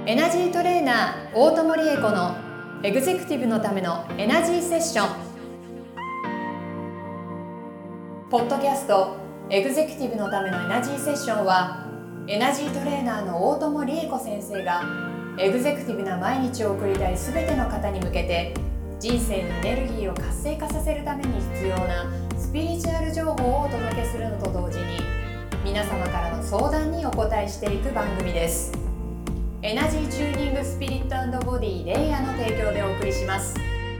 エナジートレーナー大友理恵子のエグゼクティブのためのエナジーセッション。ポッドキャストエグゼクティブのためのエナジーセッションは、エナジートレーナーの大友理恵子先生がエグゼクティブな毎日を送りたいすべての方に向けて、人生にエネルギーを活性化させるために必要なスピリチュアル情報をお届けするのと同時に、皆様からの相談にお答えしていく番組です。エナジーチューニングスピリット&ボディレイヤーの提供でお送りします。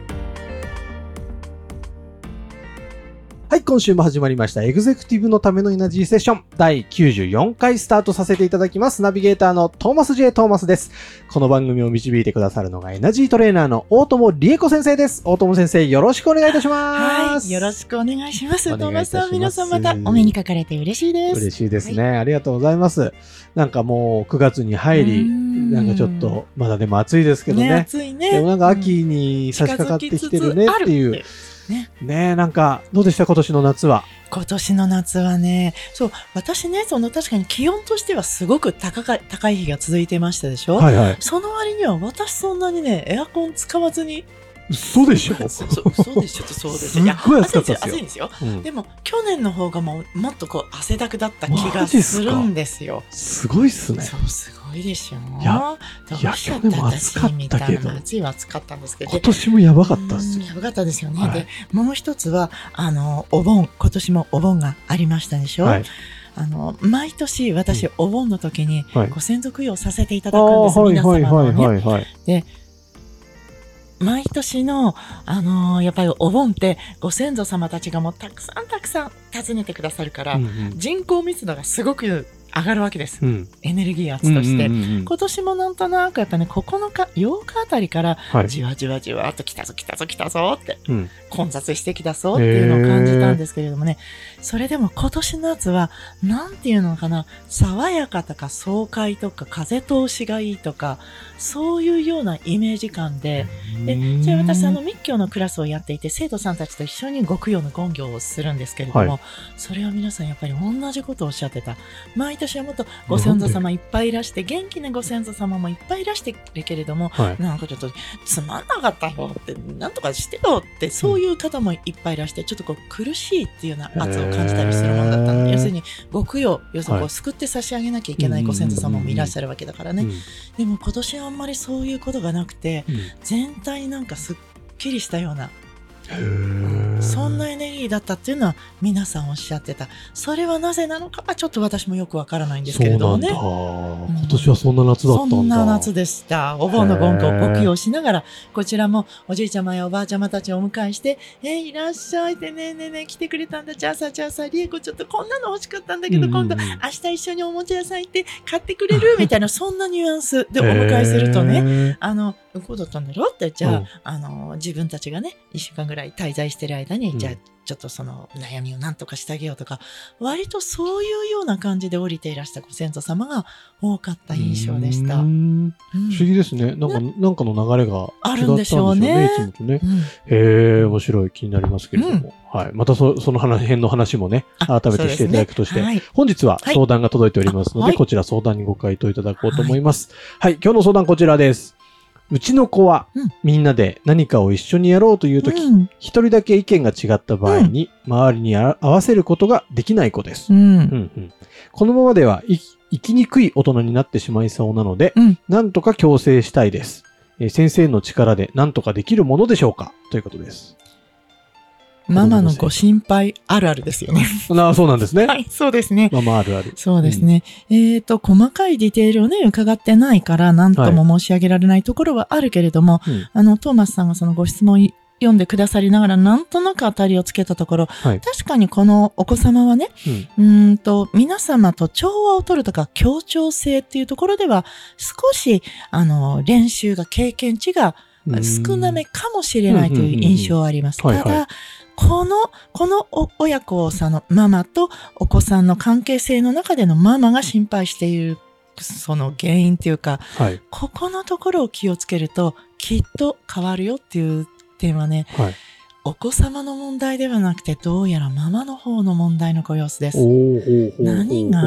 はい、今週も始まりましたエグゼクティブのためのエナジーセッション第94回スタートさせていただきます。ナビゲーターのトーマス J. トーマスです。この番組を導いてくださるのがエナジートレーナーの大友理恵子先生です。大友先生、よろしくお願いいたします。 はい、よろしくお願いします。 お願いいたします。 トーマスさん、皆さんまたお目にかかれて嬉しいです。 嬉しいですね、はい。ありがとうございます。なんかもう9月に入り、なんかちょっとまだでも暑いですけどね。 暑いね。 でもなんか秋に差し掛かってきてるねっていう。ねえ、なんかどうでした今年の夏は。 今年の夏はね、そう、私ね、確かに気温としてはすごく高い日が続いてましたでしょ。はいはい。その割には私そんなにね、エアコン使わずに。 そうでしょ。 そうでしょ。そうです。 すっごい暑かったですよ。 暑いんですよ。でも去年の方がもっと汗だくだった気がするんですよ。 すごいっすね。 そう、すごいでしょ。 いや去年も暑かったけど。 暑いは暑かったんですけど。 今年もやばかったですよ。 やばかったですよね。で、もう一つはお盆、今年もお盆がありましたでしょ。はい。毎年私、お盆の時にご先祖供養させていただくんです、皆様のね。で、毎年の、やっぱりお盆ってご先祖様たちがもうたくさん訪ねてくださるから、人口密度がすごく上がるわけです。エネルギー圧として。今年もなんとなくやっぱね、9日、8日あたりから、じわじわっと来たぞって、混雑してきたぞっていうのを感じたんですけれどもね、それでも今年の夏は、なんていうのかな、爽やかとか爽快とか風通しがいいとか、そういうようなイメージ感で、じゃあ私密教のクラスをやっていて、生徒さんたちと一緒にご供養の言行をするんですけれども、それは皆さんやっぱり同じことをおっしゃってた。毎年はもっとご先祖様いっぱいいらして、元気なご先祖様もいっぱいいらしてるけれども、なんかちょっとつまんなかったよって、なんとかしてよって、そういう方もいっぱいいらして、ちょっとこう苦しいっていうような圧を感じたりするものだったので、要するにご供養、要するにこう救って差し上げなきゃいけないご先祖様もいらっしゃるわけだからね。でも今年はあんまりそういうことがなくて、全体になんかすっきりしたような、そんなエネルギーだったっていうのは皆さんおっしゃってた。それはなぜなのかはちょっと私もよくわからないんですけれどもね。 今年はそんな夏だったんだ。 そんな夏でした。お盆の言行をご供養しながら、こちらもおじいちゃまやおばあちゃまたちをお迎えして、いらっしゃいってね来てくれたんだ。じゃあさ、りえこちょっとこんなの欲しかったんだけど、今度明日一緒におもちゃ屋さん行って買ってくれるみたいな、そんなニュアンスでお迎えするとね、こうだったんだろうって、じゃあ、自分たちがね、1週間ぐらい滞在してる間に、じゃあ、ちょっとその悩みを何とかしてあげようとか、割とそういうような感じで降りていらしたご先祖様が多かった印象でした。不思議ですね。なんかの流れが違ったんでしょうね。いつもとね。面白い、気になりますけれども。はい。またその辺の話もね、改めてしていただくとして、本日は相談が届いておりますので、こちら相談にご回答いただこうと思います。はい。今日の相談こちらです。うちの子は、みんなで何かを一緒にやろうというとき、一人だけ意見が違った場合に、周りに合わせることができない子です。このままでは生きにくい大人になってしまいそうなので、なんとか強制したいです。先生の力で何とかできるものでしょうかということです。 ママのご心配あるあるですよね。 そうなんですね。 はい、そうですね。 ママあるある。 そうですね。細かいディテールをね、伺ってないから、何とも申し上げられないところはあるけれども、トーマスさんがそのご質問を読んでくださりながら、なんとなく当たりをつけたところ、確かにこのお子様はね、皆様と調和を取るとか、協調性っていうところでは、少し、練習が、経験値が少なめかもしれないという印象はあります。ただ、この親子さんのママとお子さんの関係性の中でのママが心配しているその原因っていうか、ここのところを気をつけるときっと変わるよっていう点はね、お子様の問題ではなくてどうやらママの方の問題のご様子です。何がっ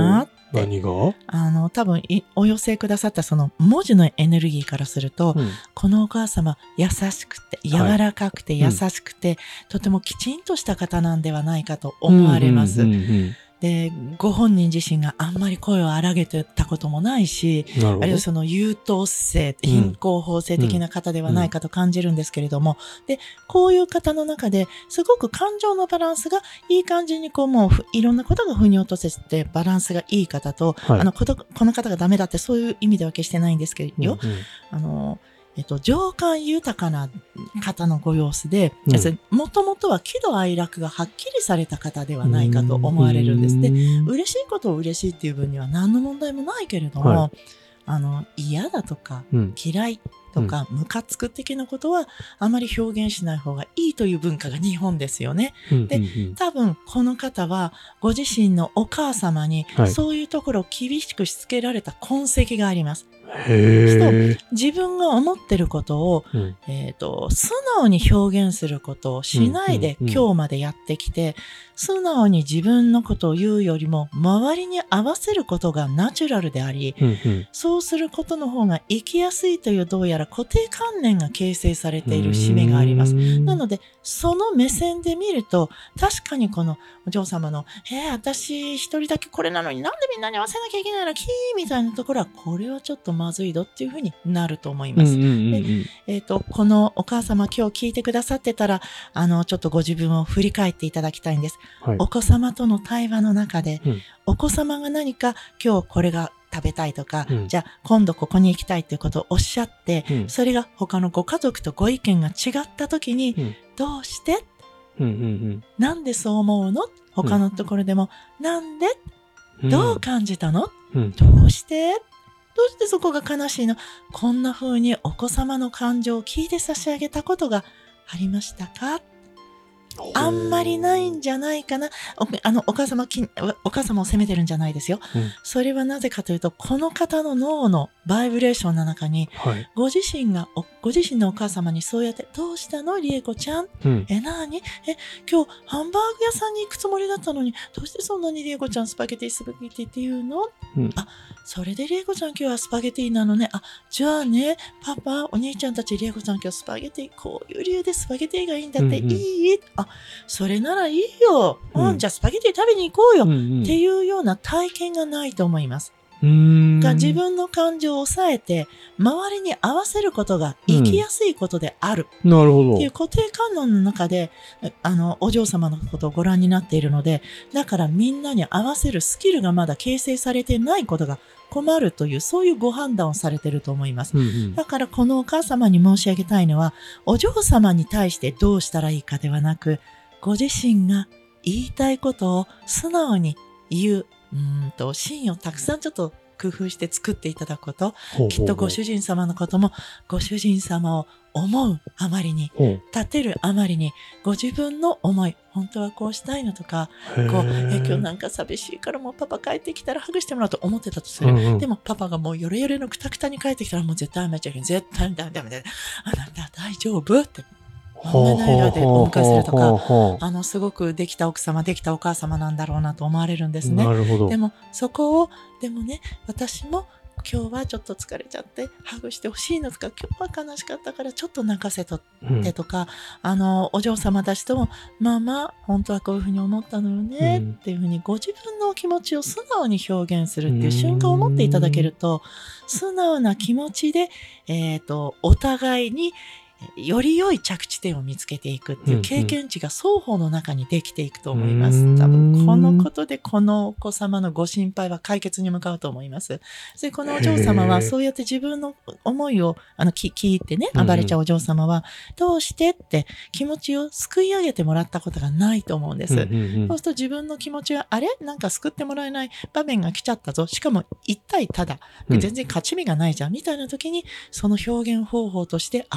何が？ 多分お寄せくださったその文字のエネルギーからすると、このお母様優しくて柔らかくて優しくて、とてもきちんとした方なんではないかと思われます。で、ご本人自身があんまり声を荒げてたこともないし、あるいはその優等生、貧困法制的な方ではないかと感じるんですけれども、で、こういう方の中ですごく感情のバランスがいい感じにもういろんなことが腑に落とせてバランスがいい方と、この方がダメだってそういう意味では決してないんですけど、情感豊かな方のご様子で、もともとは喜怒哀楽がはっきりされた方ではないかと思われるんです。で、嬉しいことを嬉しいっていう分には何の問題もないけれども、嫌だとか、嫌いとか、ムカつく的なことはあまり表現しない方がいいという文化が日本ですよね。で、多分この方はご自身のお母様にそういうところを厳しくしつけられた痕跡があります。自分が思ってることを、素直に表現することをしないで今日までやってきて、素直に自分のことを言うよりも周りに合わせることがナチュラルであり、そうすることの方が生きやすいというどうやら固定観念が形成されている節目があります。なのでその目線で見ると、確かにこのお嬢様の私一人だけこれなのになんでみんなに合わせなきゃいけないのみたいなところは、これはちょっとまずいぞっていうふうになると思います。で、このお母様今日聞いてくださってたら、ちょっとご自分を振り返っていただきたいんです。お子様との対話の中で、お子様が何か今日これが食べたいとか、じゃあ今度ここに行きたいということをおっしゃって、それが他のご家族とご意見が違った時に、どうして、なんでそう思うの、他のところでも、なんで、どう感じたの、どうしてそこが悲しいの、こんな風にお子様の感情を聞いて差し上げたことがありましたか？あんまりないんじゃないかな。お母様を責めてるんじゃないですよ。それはなぜかというと、この方の脳のバイブレーションの中に、ご自身のお母様にそうやって、どうしたのリエコちゃん、今日ハンバーグ屋さんに行くつもりだったのに、どうしてそんなにリエコちゃんスパゲティって言うの？それでリエコちゃん今日はスパゲティなのね。じゃあね、パパ、お兄ちゃんたちリエコちゃん今日スパゲティ、こういう理由でスパゲティがいいんだって、いい？それならいいよ。じゃあスパゲティ食べに行こうよ。っていうような体験がないと思います。自分の感情を抑えて、周りに合わせることが生きやすいことである。 なるほど。 っていう固定観念の中で、お嬢様のことをご覧になっているので、だからみんなに合わせるスキルがまだ形成されてないことが困るという、そういうご判断をされていると思います。だからこのお母様に申し上げたいのは、お嬢様に対してどうしたらいいかではなく、ご自身が言いたいことを素直に言う、シーンをたくさんちょっと工夫して作っていただくこと、きっとご主人様のことも、ご主人様を思うあまりに、立てるあまりに、ご自分の思い、本当はこうしたいのとか、今日なんか寂しいからもうパパ帰ってきたらハグしてもらうと思ってたとする。でもパパがもうヨレヨレのクタクタに帰ってきたらもう絶対やめちゃいけない。絶対ダメだ。あなた大丈夫って。褒めないでお迎えするとか、すごくできた奥様、できたお母様なんだろうなと思われるんですね。 なるほど。 でもそこを、でもね、私も今日はちょっと疲れちゃってハグしてほしいのとか、今日は悲しかったからちょっと泣かせとってとか、お嬢様たちとも、ママ、本当はこういうふうに思ったのよね、っていうふうにご自分の気持ちを素直に表現するっていう瞬間を持っていただけると、素直な気持ちで、お互いにより良い着地点を見つけていくっていう経験値が双方の中にできていくと思います。多分このことでこのお子様のご心配は解決に向かうと思います。で、このお嬢様はそうやって自分の思いを聞いてね、暴れちゃうお嬢様はどうしてって気持ちを救い上げてもらったことがないと思うんです。そうすると自分の気持ちはなんか救ってもらえない場面が来ちゃったぞ。しかも一対ただ全然勝ち目がないじゃんみたいな時にその表現方法として暴れる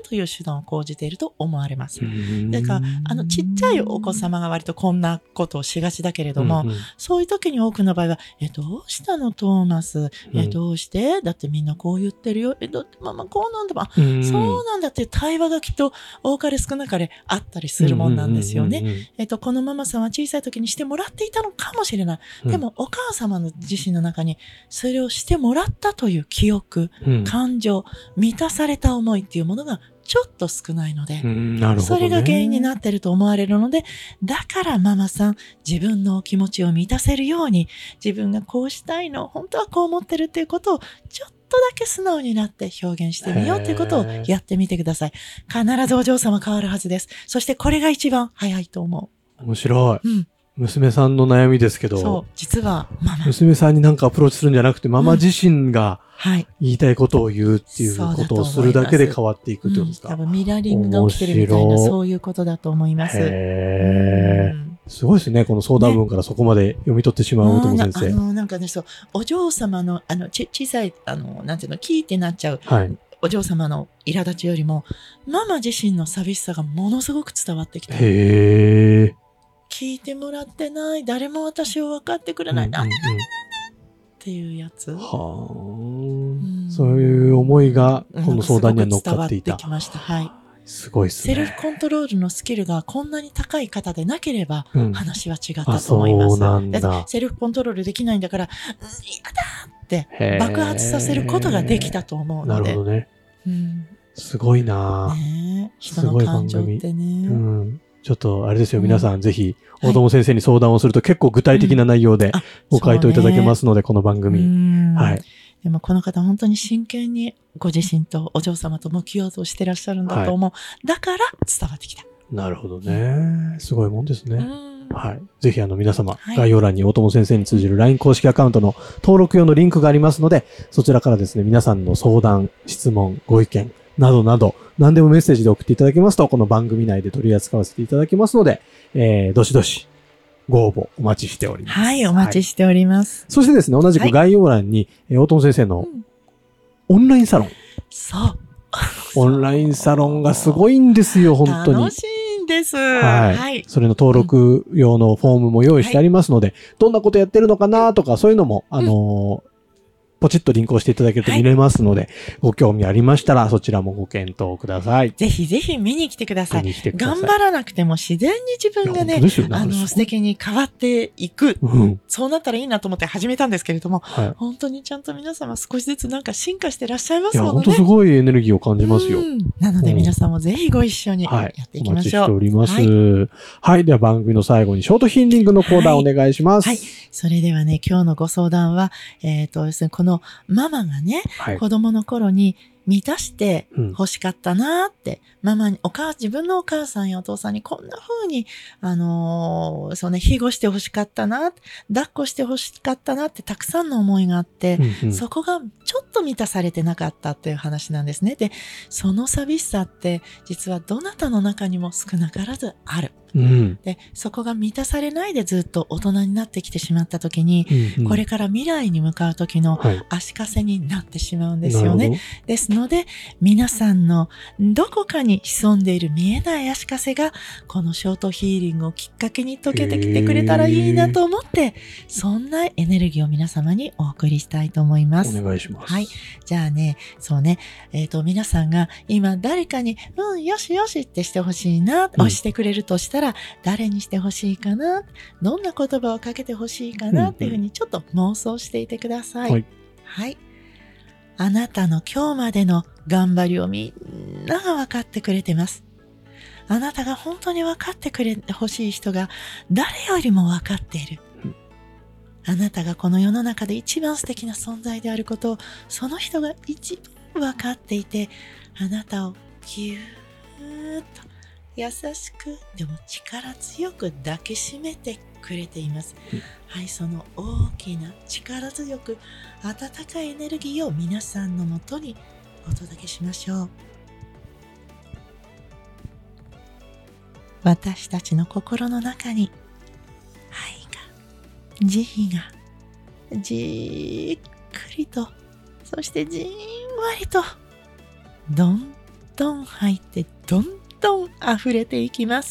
という手段を講じていると思われます。だからちっちゃいお子様が割とこんなことをしがちだけれども、そういう時に多くの場合はどうしたのトーマス、どうしてだってみんなこう言ってるよ、だってママこうなんだ、そうなんだっていう対話がきっと多かれ少なかれあったりするもんなんですよね。このママさんは小さい時にしてもらっていたのかもしれない。でもお母様の自身の中にそれをしてもらったという記憶、感情、満たされた思いっていうものがちょっと少ないので、それが原因になっていると思われるので、だからママさん、自分のお気持ちを満たせるように、自分がこうしたいの、本当はこう思ってるっていうことをちょっとだけ素直になって表現してみようということをやってみてください。必ずお嬢様変わるはずです。そしてこれが一番早いと思う。面白い。娘さんの悩みですけど、 そう、実は娘さんになんかアプローチするんじゃなくて、ママ自身が言いたいことを言うっていうことをするだけで変わっていくってことですか？ 多分ミラーリングが起きてるみたいな、そういうことだと思います。 すごいですね。この相談文からそこまで読み取ってしまう大友先生。 なんかね、そう、お嬢様の、小さい、なんていうの、キーってなっちゃう。お嬢様の苛立ちよりも、ママ自身の寂しさがものすごく伝わってきて。聞いてもらってない、誰も私を分かってくれない、っていうやつ。 そういう思いがこの相談には乗っかっていた。 伝わってきました。はい。 すごいですね。 セルフコントロールのスキルがこんなに高い方でなければ、話は違ったと思います。 そうなんだ。 セルフコントロールできないんだから、嫌だって爆発させることができたと思うので。 なるほどね。すごいな人の感情ってね。 ちょっとあれですよ、皆さんぜひ大友先生に相談をすると結構具体的な内容でご回答いただけますので、この番組。 でもこの方本当に真剣にご自身とお嬢様と向き合おうとしてらっしゃるんだと思う。だから伝わってきた。 なるほどね。すごいもんですね。はい。ぜひ皆様、概要欄に大友先生に通じる LINE 公式アカウントの登録用のリンクがありますので、そちらからですね、皆さんの相談、質問、ご意見などなど、何でもメッセージで送っていただけますと、この番組内で取り扱わせていただきますので、どしどしご応募お待ちしております。 はい、お待ちしております。 そしてですね、同じく概要欄に、大友先生のオンラインサロン。 そう。 オンラインサロンがすごいんですよ、本当に。 楽しいんです。 はい。それの登録用のフォームも用意してありますので、どんなことやってるのかなとか、そういうのも、ポチッとリンクをしていただけると見れますので、ご興味ありましたらそちらもご検討ください。 ぜひぜひ見に来てください。頑張らなくても自然に自分がね、素敵に変わっていく。そうなったらいいなと思って始めたんですけれども、本当にちゃんと皆様少しずつなんか進化してらっしゃいますので、 本当すごいエネルギーを感じますよ。 なので皆さんもぜひご一緒にやっていきましょう。 お待ちしております。はい。では番組の最後にショートヒーリングのコーナーお願いします。はい。 それではね、今日のご相談は、要するにこのママがね、子供の頃に満たして欲しかったなーって、ママに、自分のお母さんやお父さんにこんな風に、そうね、庇護して欲しかったな、抱っこして欲しかったなってたくさんの思いがあって、そこがちょっと満たされてなかったっていう話なんですね。で、その寂しさって実はどなたの中にも少なからずある。で、そこが満たされないでずっと大人になってきてしまった時に、これから未来に向かう時の足かせになってしまうんですよね。ですので、皆さんのどこかに潜んでいる見えない足かせが、このショートヒーリングをきっかけに解けてきてくれたらいいなと思って、そんなエネルギーを皆様にお送りしたいと思います。 お願いします。 はい。じゃあね、そうね、皆さんが今誰かに、よしよしってしてほしいな、押してくれるとしたら、誰にしてほしいかな、どんな言葉をかけてほしいかなっていうふうにちょっと妄想していてください。はい。あなたの今日までの頑張りをみんなが分かってくれてます。あなたが本当に分かってくれてほしい人が誰よりも分かっている。あなたがこの世の中で一番素敵な存在であることをその人が一番分かっていて、あなたをぎゅーっと優しくでも力強く抱きしめてくれています。はい、その大きな力強く温かいエネルギーを皆さんのもとにお届けしましょう。私たちの心の中に愛が、慈悲がじっくりと、そしてじんわりとどんどん入ってどんどん溢れていきます。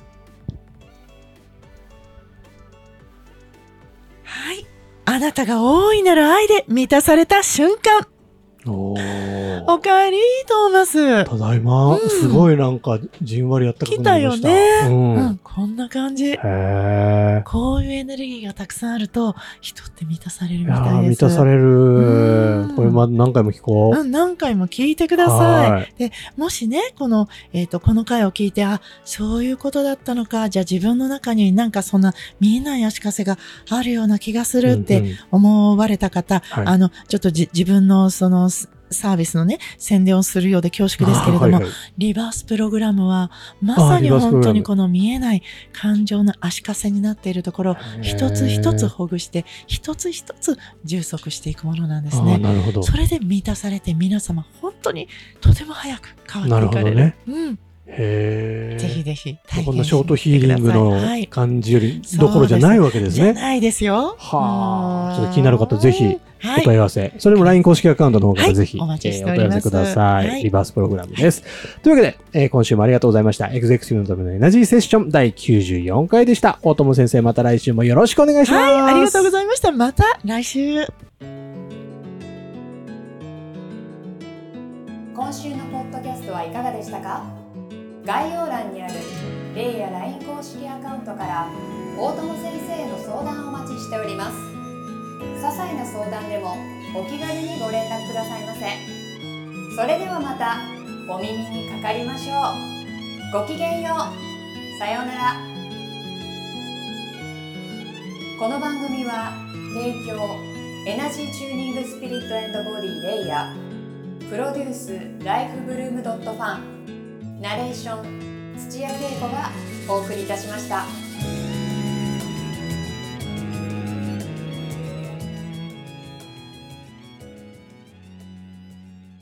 はい、あなたが大いなる愛で満たされた瞬間。おかえりトーマス。 ただいま、すごいなんかじんわりやったかくなりました。 来たよね、こんな感じ。こういうエネルギーがたくさんあると人って満たされるみたいです。 満たされる。これ何回も聞こう。 何回も聞いてください。で、もしね、この回を聞いて、そういうことだったのか、じゃあ自分の中になんかそんな見えない足かせがあるような気がするって思われた方、ちょっと自分のそのサービスのね、宣伝をするようで恐縮ですけれども、リバースプログラムは、まさに本当にこの見えない感情の足かせになっているところを、一つ一つほぐして、一つ一つ充足していくものなんですね。それで満たされて、皆様、本当にとても早く変わっていかれる。 なるほどね。ぜひぜひ体験してみてください。こんなショートヒーリングの感じよりどころじゃないわけですね。 じゃないですよ。 ちょっと気になる方ぜひお問い合わせ。それも LINE 公式アカウントの方からぜひお問い合わせください。リバースプログラムです。というわけで、今週もありがとうございました。エグゼクティブのためのエナジーセッション第94回でした。大友先生、また来週もよろしくお願いします。 ありがとうございました。また来週。 今週のポッドキャストはいかがでしたか？概要欄にあるレイや LINE 公式アカウントから大友先生への相談をお待ちしております。些細な相談でもお気軽にご連絡くださいませ。それではまたお耳にかかりましょう。ごきげんよう。さようなら。この番組は提供エナジーチューニングスピリット&ボディレイヤー、プロデュースライフブルームドットファン、ナレーション土屋恵子がお送りいたしました。